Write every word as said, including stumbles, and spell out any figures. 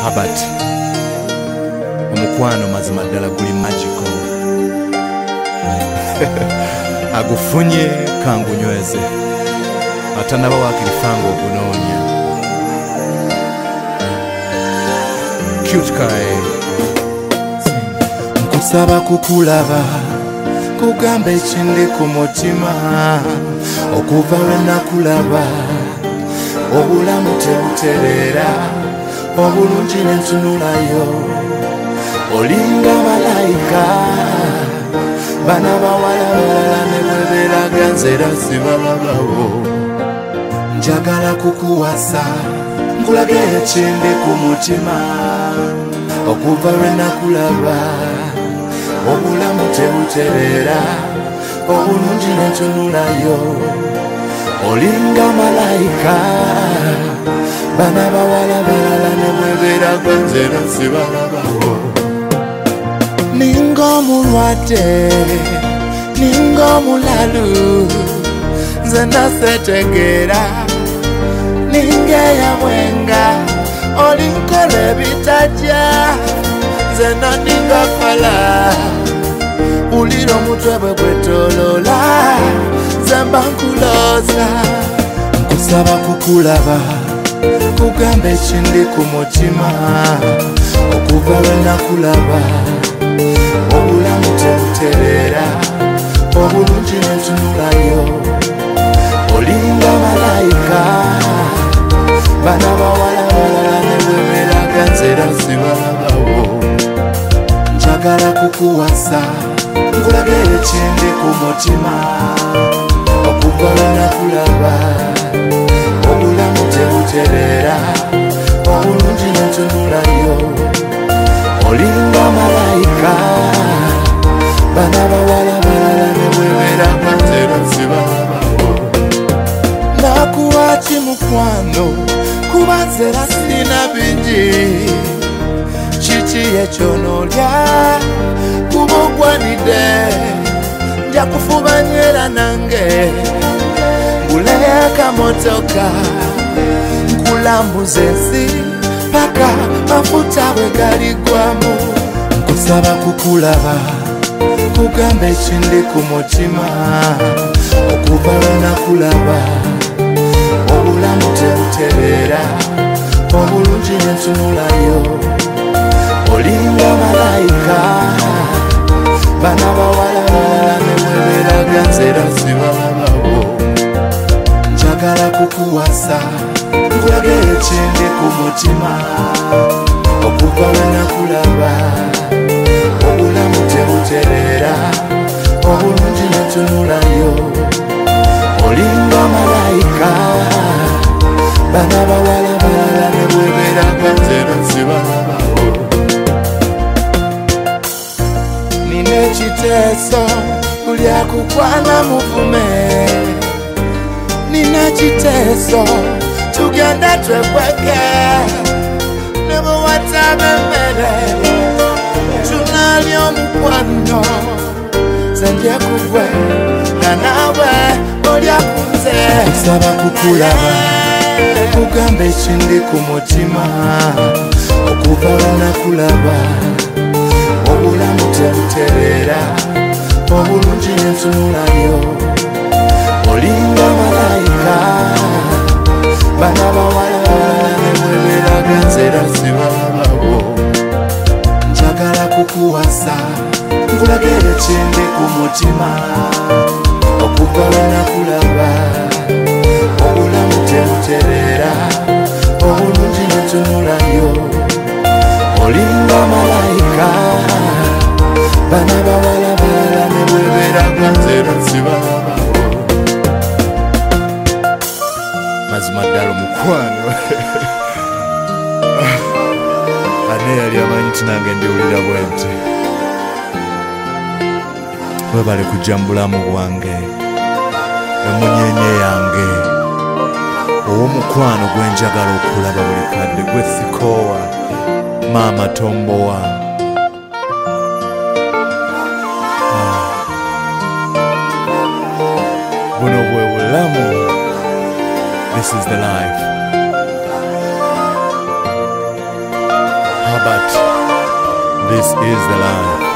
Herbert omukwano mazima ddala guli magical agufunye kangunyweze atanaba wakirifanga ogunoonya cute guy nkusaba kukulaba kugamba ekindi ku mutima okuva lwe nakulaba obulamu tebutereera obulungi nentunulayo olinga malayika bana bawala balala ne bweberaga nzera sibalabawo njagala kukuwasa nkulage ekindi ku mutima okuva lwe nakulaba obulamu tebutereera obulungi nentunulayo olinga malayika bana bawala balala ne bweberaga nzera sibalabawo ninga omulwadde ninga omulalu nze nasetegeera ninga eyabwenga olinkola ebitajja nze naninga fala ulira omutwe bwe gwetoloola nze mba nkulooza nkusaba kukulaba kugamba ekindi ku mutima okuva lwe nakulaba obulamu tebutereera obulungi nentunulayo olinga malayika bana bawala balala ne bweberaga nzera sibalabawo njagala kukuwasa nkulage ekindi ku mutima okuva lwe nakulaba obulamu tebutereera obulungi nentunulayo olinga malayika bana bawala balala ne bweberaga nzera sibalabawo nakuwaki mukwano kuba nzera sina bingi kiki ekyonolya kuba ogwanidde nja kufubanyera nange nguleyo akamotoka nkulambuza ensi paka mafuta bwe galigwamu nkusaba kukulaba kugamba ekindi ku mutima okuva lwe nakulaba obulamu tebutereera obulungi nentunulayo olinga malayika bana bawala balala ne bweberaga nzera sibalabawo njagala kukuwasa nkulage ekindi ku mutima okuva lwe nakulaba obulamu tebutereera obulungi nentunulayo olinga malayika bana bawala balala ne bweberaga nzera sibalabawo nina ekiteeso buli akukwana muvume nina kiteeso tugenda twekweke ne bwewataba emmere tunalya omukwano zenje kugwe nga naawe olya kunze nsaba kukulaba kugamba ekindi ku mutima okuva lwe nakulaba obulamu tebutereera obulungi nentunulayo olinga malayika bana bawala balala ne bweberaga nzera sibalabawo njagala kukuwasa nkulage ekindi ku mutima okuva lwe nakulaba obulamu tebutereera obulungi nentunulayo olinga malayika bana bawala balala ne bweberaga nzera sibalabawo mazima ddala omukwano ane yali amanyi ti nange ndiwulira bwenti webale kujja mu bulamu bwange emunyenye yange ow'omukwano gwenjagala okulaba buli kadde gwe sikoowa maama tombowa buno bwe bulamu. This is the life. This is the life.